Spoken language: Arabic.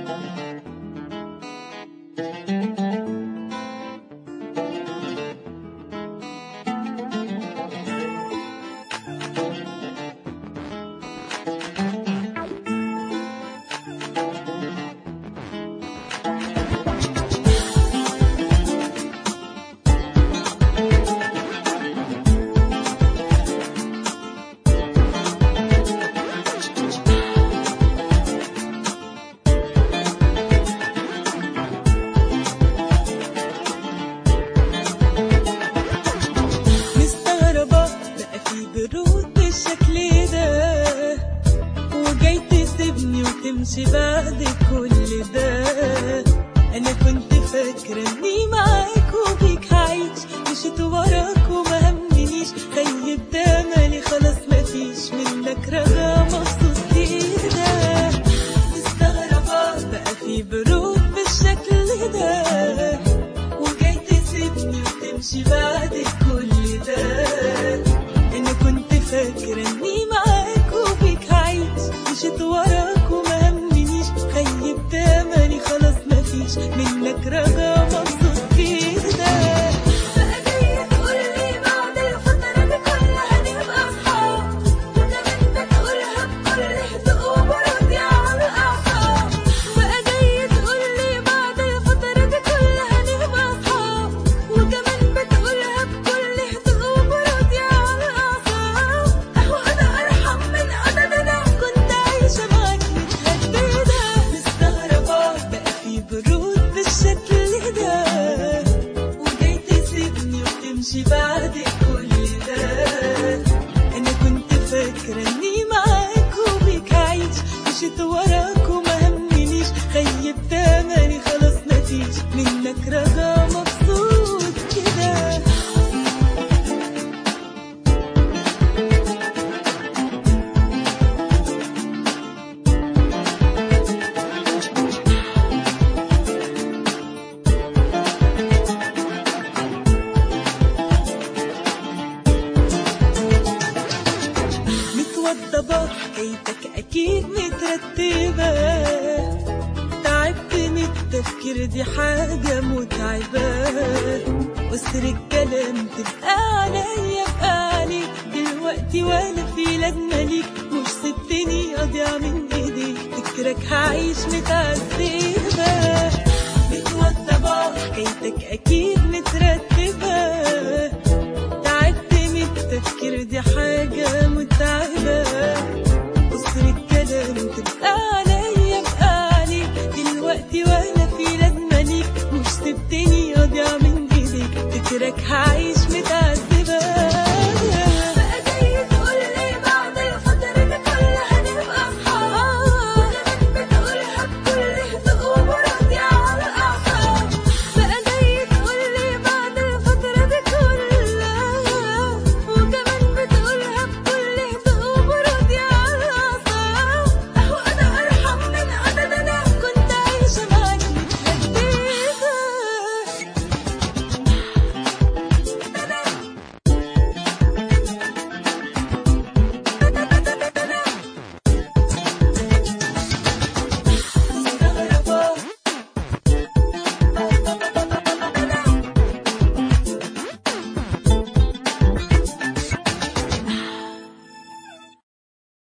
تمشي بعد كل ده. انا كنت فاكره اني معاك وبيك هعيش، مشيت وراك وما همنيش، خيب ده مالي خلاص مفيش منك رجا، مبسوط كده. مستغربه بقى في برود بالشكل ده، وجاي تسيبني وتمشي بعد كل ده. انا كنت فاكره اني معاك وبيك هعيش، مشيت وراك وما همنيش، خيب ده مالي خلاص مفيش منك رجا، مبسوط كده. بقى جاي تقولي بعد الفترة دي كلها نبقى أصحاب، وكمان بتقولها بكل هدوء وبرد على الأعصاب. بقى جاي تقولي بعد الفترة دي كلها نبقى أصحاب، وكمان بتقولها بكل هدوء وبرد على الأعصاب. أهو أنا أرحم من أنا كنت عايشة معاك متهددة. مستغربة بقى في برود بالشكل ده، وجاي تسيبني وتمشي بعد كل ده. أنا كنت فاكرة إني معاك وبيك هعيش، مشيت وراك وما همنيش، خيب ده مالي خلاص مفيش منك رجا، مبسوط كده. متوضبة حكايتك أكيد مترتبة، تعبت من التفكير دي حاجة متعبة، وسر الكلام تبقى عليا بقى عليك دلوقتي، ولا في لازمة ليك، مش سبتني أضيع من إيديك، فكرك هعيش متعذبة. متوضبة حكايتك أكيد